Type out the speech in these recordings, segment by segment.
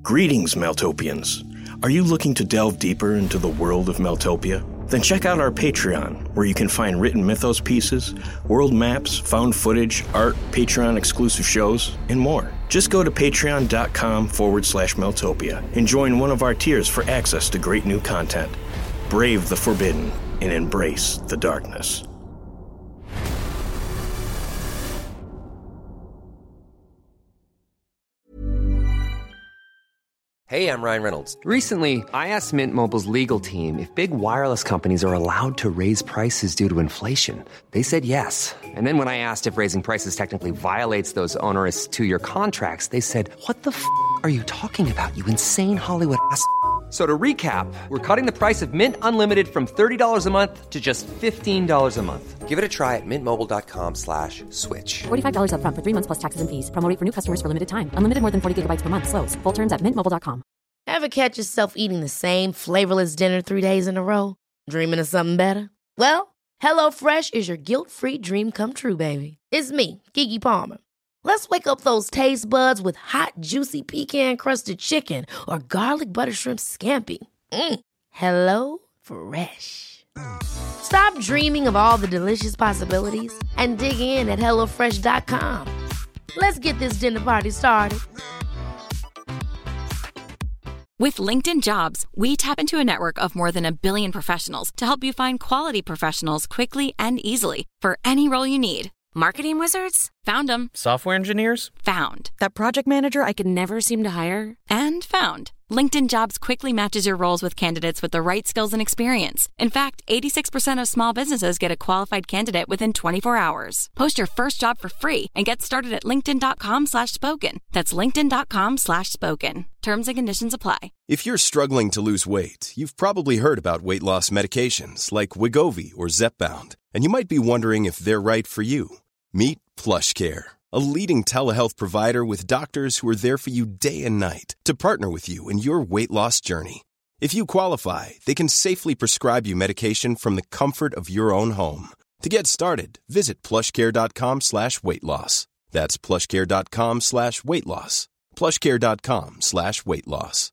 Greetings, Meltopians. Are you looking to delve deeper into the world of Meltopia? Then check out our Patreon, where you can find written mythos pieces, world maps, found footage, art, Patreon-exclusive shows, and more. Just go to patreon.com/Meltopia and join one of our tiers for access to great new content. Brave the forbidden and embrace the darkness. Hey, I'm Ryan Reynolds. Recently, I asked Mint Mobile's legal team if big wireless companies are allowed to raise prices due to inflation. They said yes. And then when I asked if raising prices technically violates those onerous two-year contracts, they said, "What the f*** are you talking about, you insane Hollywood ass?" So to recap, we're cutting the price of Mint Unlimited from $30 a month to just $15 a month. Give it a try at mintmobile.com/switch. $45 up front for 3 months plus taxes and fees. Promo rate for new customers for limited time. Unlimited more than 40 gigabytes per month. Slows full terms at mintmobile.com. Ever catch yourself eating the same flavorless dinner 3 days in a row? Dreaming of something better? Well, HelloFresh is your guilt-free dream come true, baby. It's me, Keke Palmer. Let's wake up those taste buds with hot, juicy pecan-crusted chicken or garlic butter shrimp scampi. Hello Fresh. Stop dreaming of all the delicious possibilities and dig in at HelloFresh.com. Let's get this dinner party started. With LinkedIn Jobs, we tap into a network of more than 1 billion professionals to help you find quality professionals quickly and easily for any role you need. Marketing wizards? Found them. Software engineers? Found. That project manager I could never seem to hire? And found. LinkedIn Jobs quickly matches your roles with candidates with the right skills and experience. In fact, 86% of small businesses get a qualified candidate within 24 hours. Post your first job for free and get started at linkedin.com/spoken. That's linkedin.com/spoken. Terms and conditions apply. If you're struggling to lose weight, you've probably heard about weight loss medications like Wegovy or Zepbound, and you might be wondering if they're right for you. Meet PlushCare, a leading telehealth provider with doctors who are there for you day and night to partner with you in your weight loss journey. If you qualify, they can safely prescribe you medication from the comfort of your own home. To get started, visit plushcare.com/weight-loss. That's plushcare.com/weight-loss. plushcare.com/weight-loss.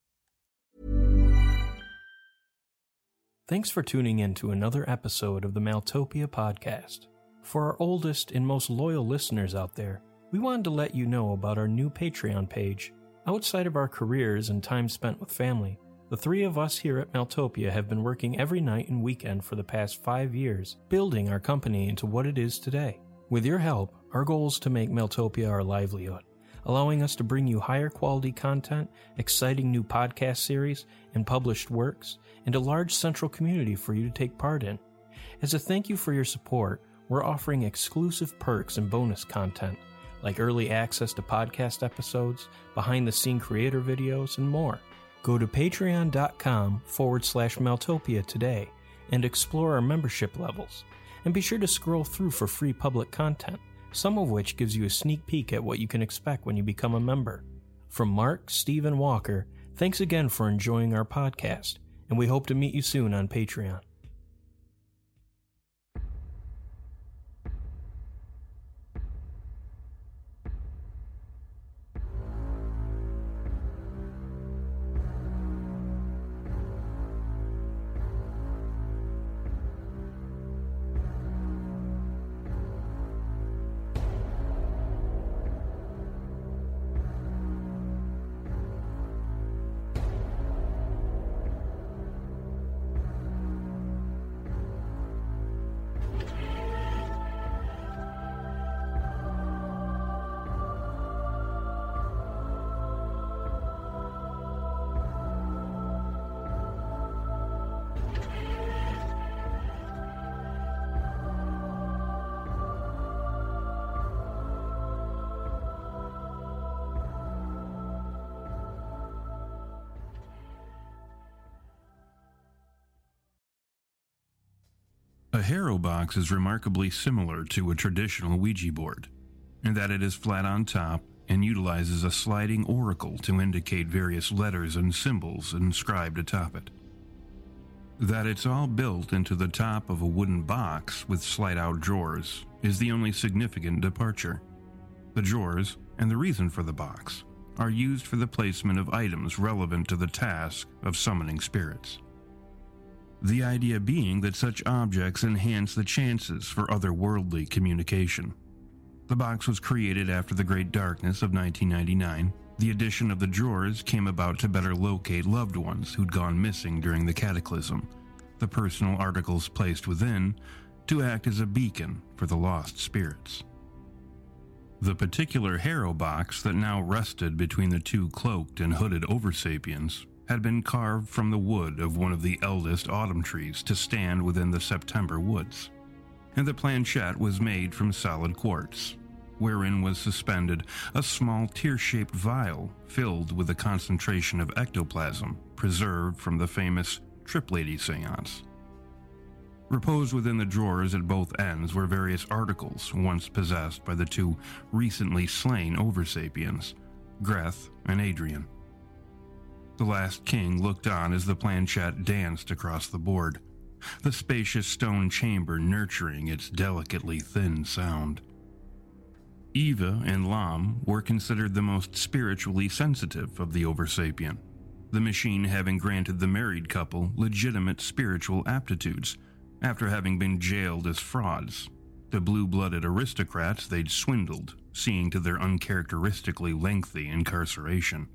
Thanks for tuning in to another episode of the Meltopia podcast. For our oldest and most loyal listeners out there, we wanted to let you know about our new Patreon page. Outside of our careers and time spent with family, the three of us here at Meltopia have been working every night and weekend for the past 5 years, building our company into what it is today. With your help, our goal is to make Meltopia our livelihood, allowing us to bring you higher quality content, exciting new podcast series, and published works, and a large central community for you to take part in. As a thank you for your support, we're offering exclusive perks and bonus content, like early access to podcast episodes, behind-the-scene creator videos, and more. Go to patreon.com/Meltopia today and explore our membership levels. And be sure to scroll through for free public content, some of which gives you a sneak peek at what you can expect when you become a member. From Mark, Steve, and Walker, thanks again for enjoying our podcast, and we hope to meet you soon on Patreon. A Harrow box is remarkably similar to a traditional Ouija board, in that it is flat on top and utilizes a sliding oracle to indicate various letters and symbols inscribed atop it. That it's all built into the top of a wooden box with slide-out drawers is the only significant departure. The drawers, and the reason for the box, are used for the placement of items relevant to the task of summoning spirits. The idea being that such objects enhance the chances for otherworldly communication. The box was created after the Great Darkness of 1999. The addition of the drawers came about to better locate loved ones who'd gone missing during the cataclysm. The personal articles placed within to act as a beacon for the lost spirits. The particular Harrow box that now rested between the two cloaked and hooded Oversapiens had been carved from the wood of one of the eldest autumn trees to stand within the September woods, and the planchette was made from solid quartz, wherein was suspended a small tear-shaped vial filled with a concentration of ectoplasm preserved from the famous Triplady seance. Reposed within the drawers at both ends were various articles once possessed by the two recently slain Oversapiens, Greth and Adrian. The last king looked on as the planchette danced across the board, the spacious stone chamber nurturing its delicately thin sound. Eva and Lam were considered the most spiritually sensitive of the Oversapien, the machine having granted the married couple legitimate spiritual aptitudes after having been jailed as frauds, the blue-blooded aristocrats they'd swindled, seeing to their uncharacteristically lengthy incarceration.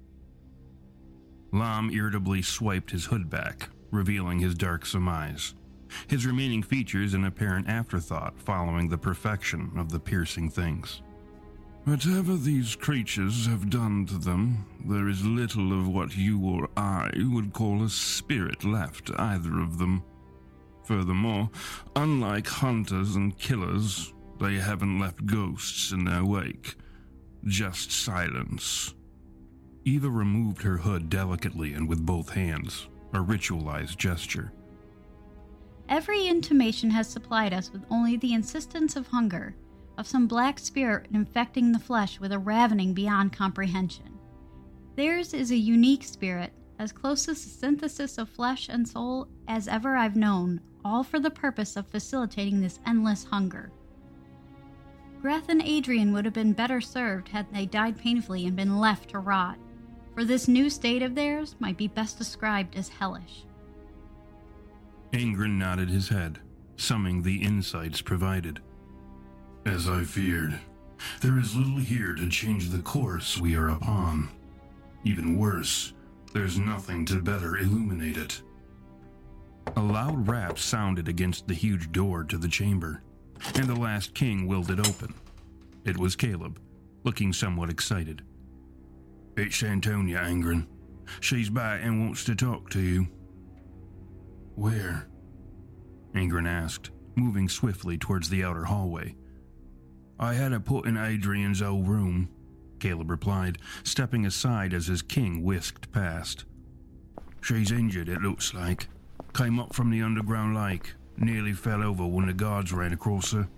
Lam irritably swiped his hood back, revealing his darksome eyes, his remaining features an apparent afterthought following the perfection of the piercing things. Whatever these creatures have done to them, there is little of what you or I would call a spirit left, either of them. Furthermore, unlike hunters and killers, they haven't left ghosts in their wake. Just silence. Eva removed her hood delicately and with both hands, a ritualized gesture. Every intimation has supplied us with only the insistence of hunger, of some black spirit infecting the flesh with a ravening beyond comprehension. Theirs is a unique spirit, as close to the synthesis of flesh and soul as ever I've known, all for the purpose of facilitating this endless hunger. Greth and Adrian would have been better served had they died painfully and been left to rot, for this new state of theirs might be best described as hellish. Angren nodded his head, summing the insights provided. As I feared, there is little here to change the course we are upon. Even worse, there's nothing to better illuminate it. A loud rap sounded against the huge door to the chamber, and the last king willed it open. It was Caleb, looking somewhat excited. It's Antonia, Angren. She's back and wants to talk to you. Where? Angren asked, moving swiftly towards the outer hallway. I had her put in Adrian's old room, Caleb replied, stepping aside as his king whisked past. She's injured, it looks like. Came up from the underground lake. Nearly fell over when the guards ran across her.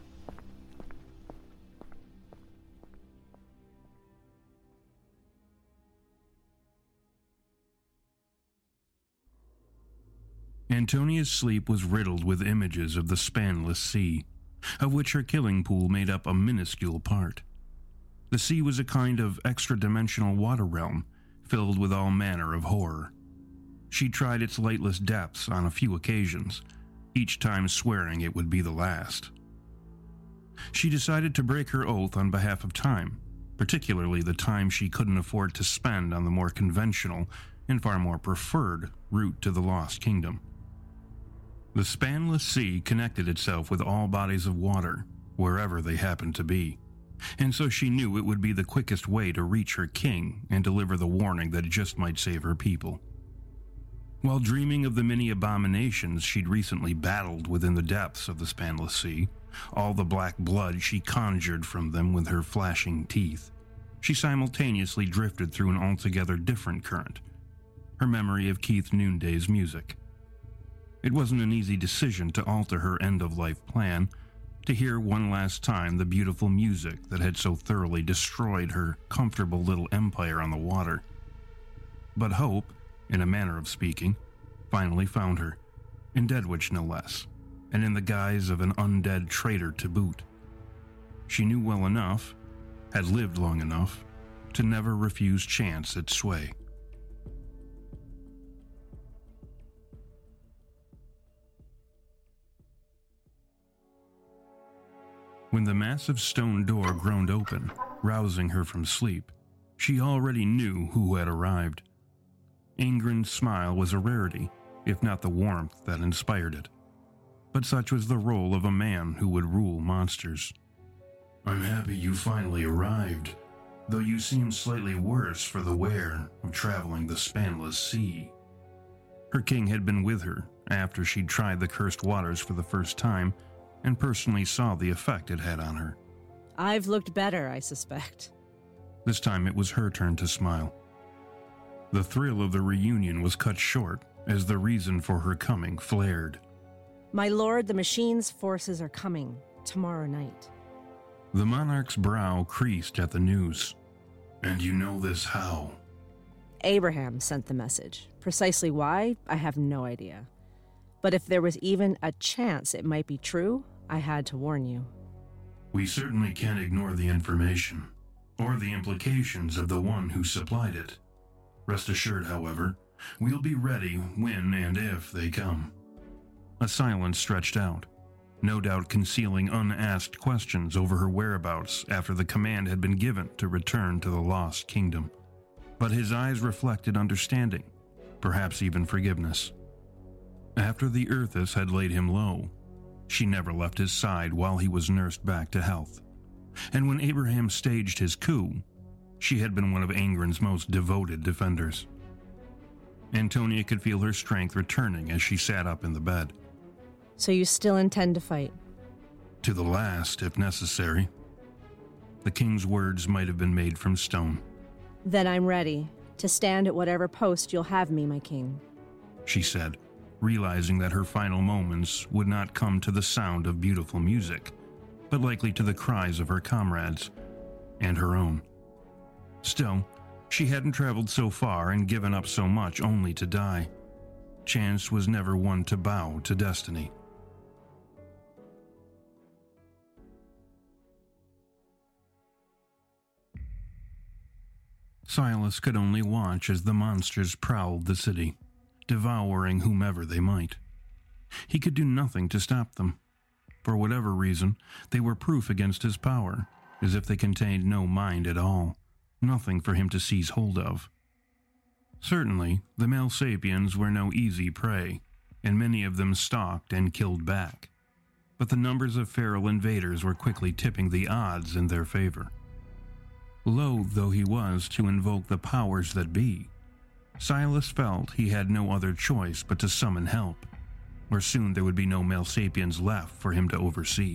Antonia's sleep was riddled with images of the spanless sea, of which her killing pool made up a minuscule part. The sea was a kind of extra-dimensional water realm, filled with all manner of horror. She tried its lightless depths on a few occasions, each time swearing it would be the last. She decided to break her oath on behalf of time, particularly the time she couldn't afford to spend on the more conventional and far more preferred route to the Lost Kingdom. The spanless sea connected itself with all bodies of water, wherever they happened to be, and so she knew it would be the quickest way to reach her king and deliver the warning that just might save her people. While dreaming of the many abominations she'd recently battled within the depths of the spanless sea, all the black blood she conjured from them with her flashing teeth, she simultaneously drifted through an altogether different current, her memory of Keith Noonday's music. It wasn't an easy decision to alter her end-of-life plan, to hear one last time the beautiful music that had so thoroughly destroyed her comfortable little empire on the water. But hope, in a manner of speaking, finally found her, in Deadwich no less, and in the guise of an undead traitor to boot. She knew well enough, had lived long enough, to never refuse chance its sway. When the massive stone door groaned open, rousing her from sleep, she already knew who had arrived. Angren's smile was a rarity, if not the warmth that inspired it. But such was the role of a man who would rule monsters. "I'm happy you finally arrived, though you seem slightly worse for the wear of traveling the spanless sea." Her king had been with her after she'd tried the cursed waters for the first time, and personally saw the effect it had on her. "I've looked better, I suspect." This time it was her turn to smile. The thrill of the reunion was cut short as the reason for her coming flared. "My lord, the machine's forces are coming tomorrow night." The monarch's brow creased at the news. "And you know this how?" "Abraham sent the message. Precisely why, I have no idea. But if there was even a chance it might be true, I had to warn you." "We certainly can't ignore the information, or the implications of the one who supplied it. Rest assured, however, we'll be ready when and if they come." A silence stretched out, no doubt concealing unasked questions over her whereabouts after the command had been given to return to the Lost Kingdom. But his eyes reflected understanding, perhaps even forgiveness. After the Earthess had laid him low, she never left his side while he was nursed back to health. And when Abraham staged his coup, she had been one of Angren's most devoted defenders. Antonia could feel her strength returning as she sat up in the bed. "So you still intend to fight?" "To the last, if necessary." The king's words might have been made from stone. "Then I'm ready to stand at whatever post you'll have me, my king," she said, realizing that her final moments would not come to the sound of beautiful music, but likely to the cries of her comrades, and her own. Still, she hadn't traveled so far and given up so much only to die. Chance was never one to bow to destiny. Silas could only watch as the monsters prowled the city, devouring whomever they might. He could do nothing to stop them. For whatever reason, they were proof against his power, as if they contained no mind at all, nothing for him to seize hold of. Certainly, the male sapiens were no easy prey, and many of them stalked and killed back. But the numbers of feral invaders were quickly tipping the odds in their favor. Loath though he was to invoke the powers that be, Silas felt he had no other choice but to summon help, or soon there would be no male sapiens left for him to oversee.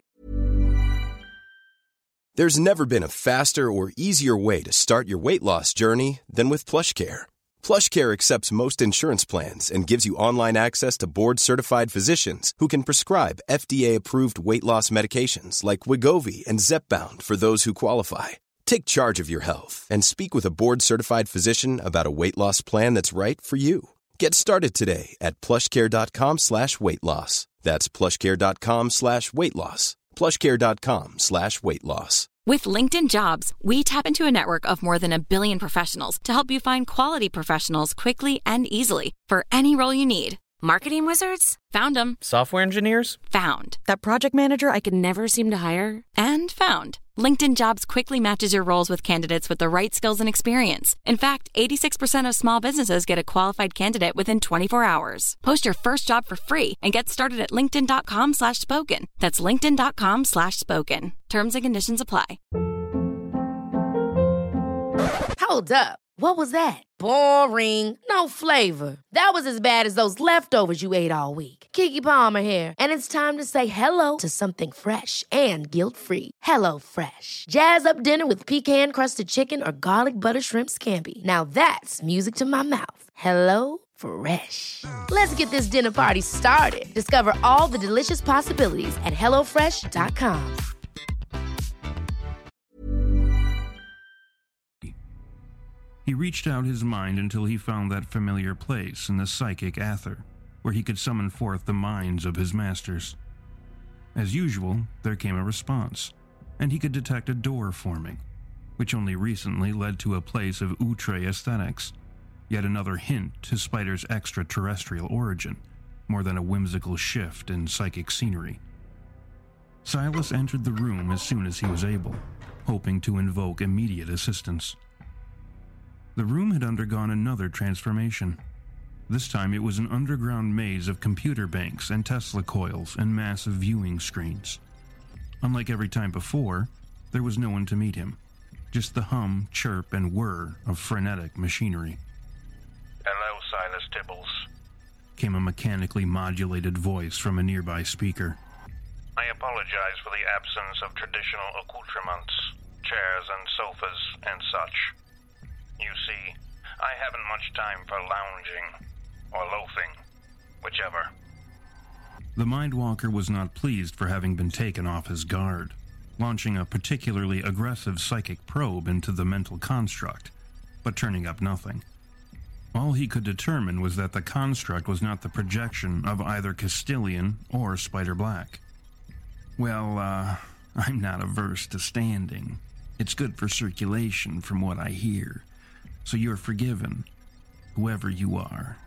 There's never been a faster or easier way to start your weight loss journey than with PlushCare. PlushCare accepts most insurance plans and gives you online access to board-certified physicians who can prescribe FDA-approved weight loss medications like Wegovy and Zepbound for those who qualify. Take charge of your health and speak with a board-certified physician about a weight loss plan that's right for you. Get started today at plushcare.com/weight-loss. That's plushcare.com/weight-loss. plushcare.com/weight-loss. With LinkedIn Jobs, we tap into a network of more than 1 billion professionals to help you find quality professionals quickly and easily for any role you need. Marketing wizards? Found them. Software engineers? Found. That project manager I could never seem to hire? And found. LinkedIn Jobs quickly matches your roles with candidates with the right skills and experience. In fact, 86% of small businesses get a qualified candidate within 24 hours. Post your first job for free and get started at linkedin.com/spoken. That's linkedin.com/spoken. Terms and conditions apply. Hold up. What was that? Boring. No flavor. That was as bad as those leftovers you ate all week. Keke Palmer here, and it's time to say hello to something fresh and guilt-free. Hello Fresh. Jazz up dinner with pecan-crusted chicken or garlic butter shrimp scampi. Now that's music to my mouth. Hello Fresh. Let's get this dinner party started. Discover all the delicious possibilities at hellofresh.com. He reached out his mind until he found that familiar place in the psychic Aether, where he could summon forth the minds of his masters. As usual, there came a response, and he could detect a door forming. which only recently led to a place of outre aesthetics, yet another hint to Spider's extraterrestrial origin, more than a whimsical shift in psychic scenery. Silas entered the room as soon as he was able, hoping to invoke immediate assistance. The room had undergone another transformation. This time it was an underground maze of computer banks and Tesla coils and massive viewing screens. Unlike every time before, there was no one to meet him, just the hum, chirp, and whir of frenetic machinery. "Hello, Silas Tibbles," came a mechanically modulated voice from a nearby speaker. "I apologize for the absence of traditional accoutrements, chairs and sofas and such. You see, I haven't much time for lounging, or loafing, whichever." The Mindwalker was not pleased for having been taken off his guard, launching a particularly aggressive psychic probe into the mental construct, but turning up nothing. All he could determine was that the construct was not the projection of either Castilian or Spider Black. "Well, I'm not averse to standing. It's good for circulation from what I hear, so you're forgiven, whoever you are."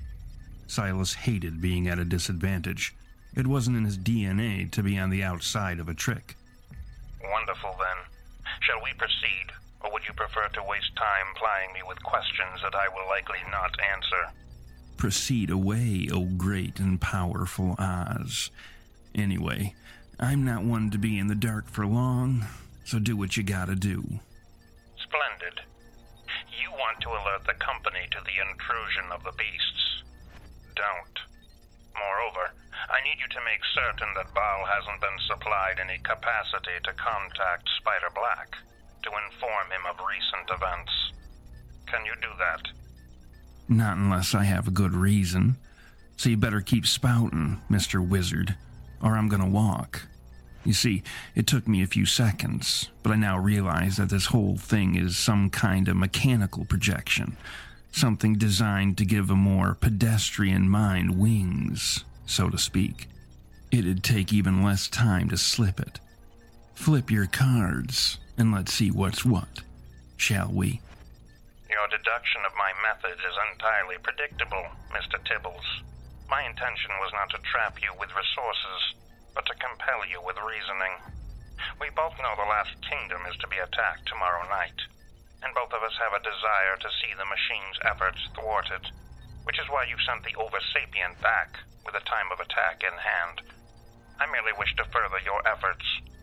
Silas hated being at a disadvantage. It wasn't in his DNA to be on the outside of a trick. "Wonderful, then. Shall we proceed, or would you prefer to waste time plying me with questions that I will likely not answer?" "Proceed away, O great and powerful Oz. Anyway, I'm not one to be in the dark for long, so do what you gotta do." "Splendid. You want to alert the company to the intrusion of the beasts. Don't. Moreover, I need you to make certain that Baal hasn't been supplied any capacity to contact Spider Black to inform him of recent events. Can you do that?" "Not unless I have a good reason. So you better keep spouting, Mr. Wizard, or I'm gonna walk. You see, it took me a few seconds, but I now realize that this whole thing is some kind of mechanical projection, something designed to give a more pedestrian mind wings, so to speak. It'd take even less time to slip it. Flip your cards, and let's see what's what, shall we?" "Your deduction of my method is entirely predictable, Mr. Tibbles. My intention was not to trap you with resources, but to compel you with reasoning. We both know the Last Kingdom is to be attacked tomorrow night, and both of us have a desire to see the machine's efforts thwarted, which is why you sent the Oversapient back with a time of attack in hand. I merely wish to further your efforts."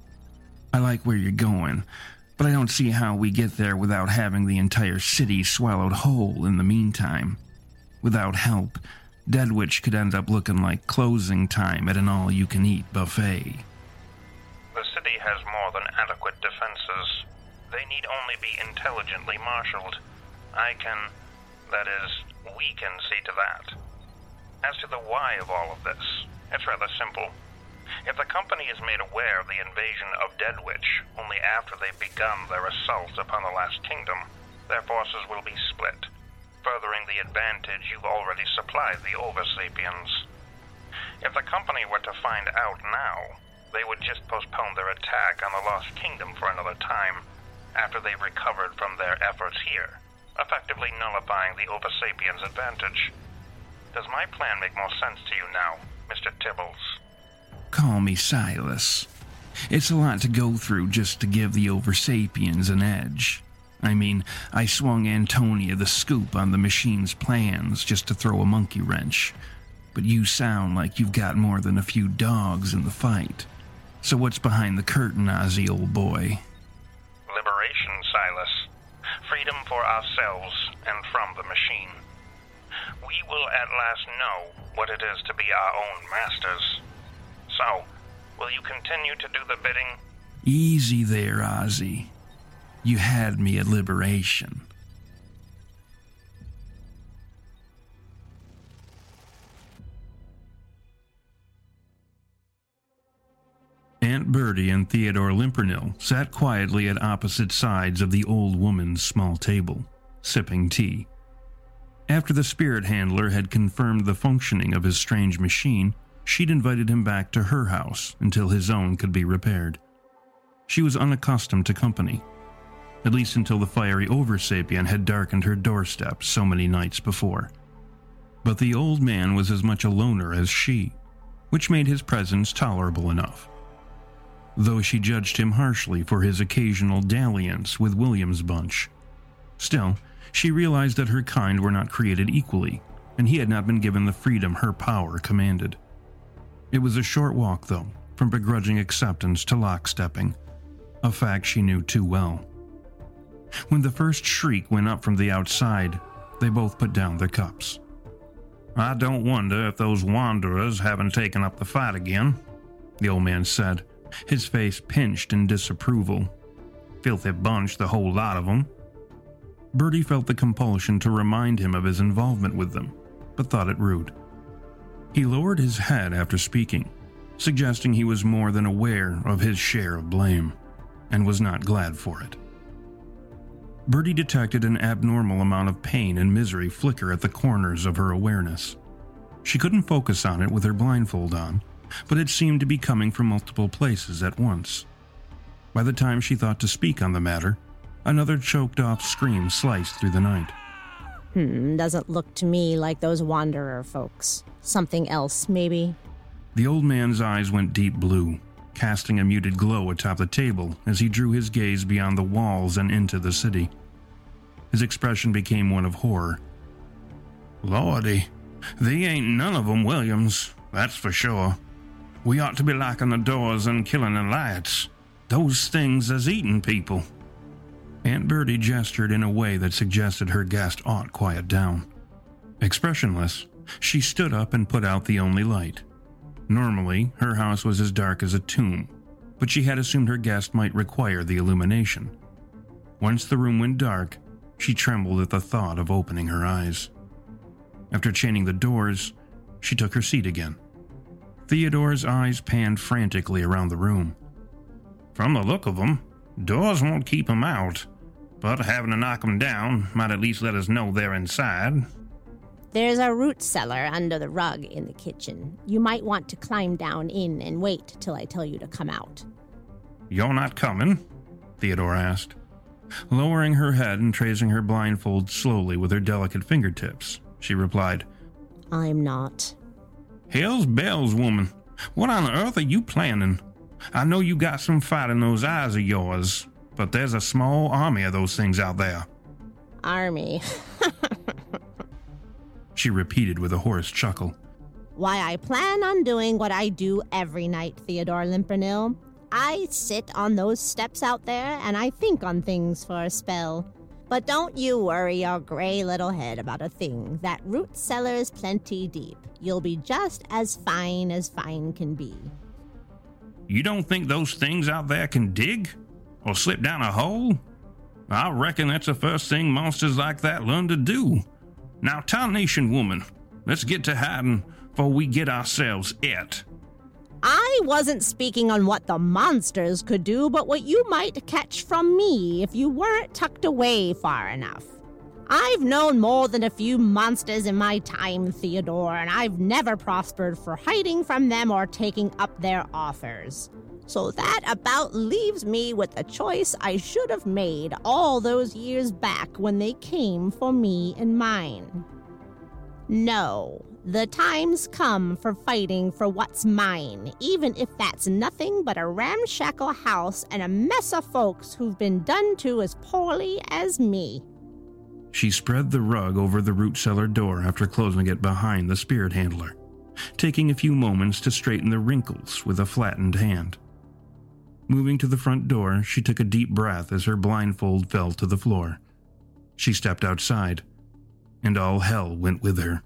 "I like where you're going, but I don't see how we get there without having the entire city swallowed whole in the meantime. Without help, Deadwitch could end up looking like closing time at an all-you-can-eat buffet." "The city has more than adequate defenses. They need only be intelligently marshaled. We can see to that. As to the why of all of this, it's rather simple. If the company is made aware of the invasion of Deadwitch only after they've begun their assault upon the Last Kingdom, their forces will be split, furthering the advantage you've already supplied the Oversapiens. If the company were to find out now, they would just postpone their attack on the Lost Kingdom for another time, after they've recovered from their efforts here, effectively nullifying the Oversapiens' advantage. Does my plan make more sense to you now, Mr. Tibbles?" "Call me Silas. It's a lot to go through just to give the Oversapiens an edge. I mean, I swung Antonia the scoop on the machine's plans just to throw a monkey wrench. But you sound like you've got more than a few dogs in the fight. So what's behind the curtain, Ozzy, old boy?" "Liberation, Silas. Freedom for ourselves and from the machine. We will at last know what it is to be our own masters. So, will you continue to do the bidding?" "Easy there, Ozzy. You had me at liberation." Aunt Bertie and Theodore Limpernil sat quietly at opposite sides of the old woman's small table, sipping tea. After the spirit handler had confirmed the functioning of his strange machine, she'd invited him back to her house until his own could be repaired. She was unaccustomed to company. at least until the fiery Oversapien had darkened her doorstep so many nights before. But the old man was as much a loner as she, which made his presence tolerable enough. Though she judged him harshly for his occasional dalliance with William's bunch. Still, she realized that her kind were not created equally, and he had not been given the freedom her power commanded. It was a short walk, though, from begrudging acceptance to lockstepping, a fact she knew too well. When the first shriek went up from the outside, they both put down their cups. "I don't wonder if those wanderers haven't taken up the fight again," the old man said, his face pinched in disapproval. "Filthy bunch, the whole lot of them." Bertie felt the compulsion to remind him of his involvement with them, but thought it rude. He lowered his head after speaking, suggesting he was more than aware of his share of blame, and was not glad for it. Bertie detected an abnormal amount of pain and misery flicker at the corners of her awareness. She couldn't focus on it with her blindfold on, but it seemed to be coming from multiple places at once. By the time she thought to speak on the matter, another choked-off scream sliced through the night. Doesn't look to me like those wanderer folks. Something else, maybe? The old man's eyes went deep blue, casting a muted glow atop the table as he drew his gaze beyond the walls and into the city. His expression became one of horror. "Lordy, they ain't none of 'em Williams, that's for sure. We ought to be locking the doors and killing the lights. Those things is eating people." Aunt Bertie gestured in a way that suggested her guest ought quiet down. Expressionless, she stood up and put out the only light. Normally, her house was as dark as a tomb, but she had assumed her guest might require the illumination. Once the room went dark, she trembled at the thought of opening her eyes. After chaining the doors, she took her seat again. Theodore's eyes panned frantically around the room. "From the look of 'em, doors won't keep 'em out, but having to knock 'em down might at least let us know they're inside." "There's a root cellar under the rug in the kitchen. You might want to climb down in and wait till I tell you to come out." "You're not coming?" Theodore asked, lowering her head and tracing her blindfold slowly with her delicate fingertips. She replied, "I'm not." "Hell's bells, woman. What on earth are you planning? I know you got some fight in those eyes of yours, but there's a small army of those things out there." "Army." She repeated with a hoarse chuckle. "Why, I plan on doing what I do every night, Theodore Limpernil. I sit on those steps out there and I think on things for a spell. But don't you worry your gray little head about a thing. That root cellar's plenty deep. You'll be just as fine can be." "You don't think those things out there can dig? Or slip down a hole? I reckon that's the first thing monsters like that learn to do. Now, tarnation woman, let's get to hiding before we get ourselves et." "I wasn't speaking on what the monsters could do, but what you might catch from me if you weren't tucked away far enough. I've known more than a few monsters in my time, Theodore, and I've never prospered for hiding from them or taking up their offers. So that about leaves me with a choice I should have made all those years back when they came for me and mine. No, the time's come for fighting for what's mine, even if that's nothing but a ramshackle house and a mess of folks who've been done to as poorly as me." She spread the rug over the root cellar door after closing it behind the spirit handler, taking a few moments to straighten the wrinkles with a flattened hand. Moving to the front door, she took a deep breath as her blindfold fell to the floor. She stepped outside, and all hell went with her.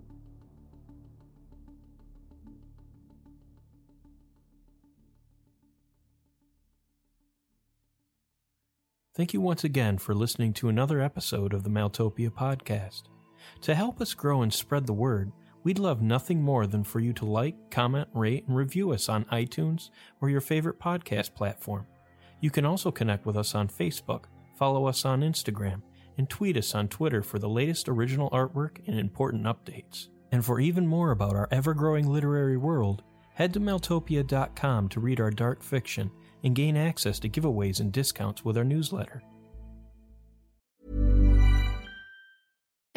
Thank you once again for listening to another episode of the Maltopia podcast. To help us grow and spread the word, we'd love nothing more than for you to like, comment, rate, and review us on iTunes or your favorite podcast platform. You can also connect with us on Facebook, follow us on Instagram, and tweet us on Twitter for the latest original artwork and important updates. And for even more about our ever-growing literary world, head to Maltopia.com to read our dark fiction and gain access to giveaways and discounts with our newsletter.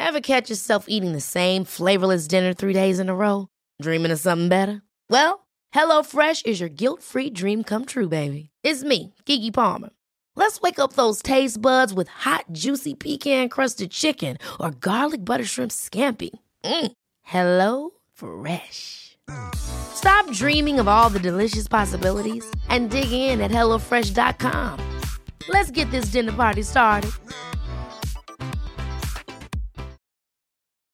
Ever catch yourself eating the same flavorless dinner 3 days in a row? Dreaming of something better? Well, HelloFresh is your guilt-free dream come true, baby. It's me, Keke Palmer. Let's wake up those taste buds with hot, juicy pecan-crusted chicken or garlic butter shrimp scampi. Hello Fresh. Stop dreaming of all the delicious possibilities and dig in at HelloFresh.com. Let's get this dinner party started.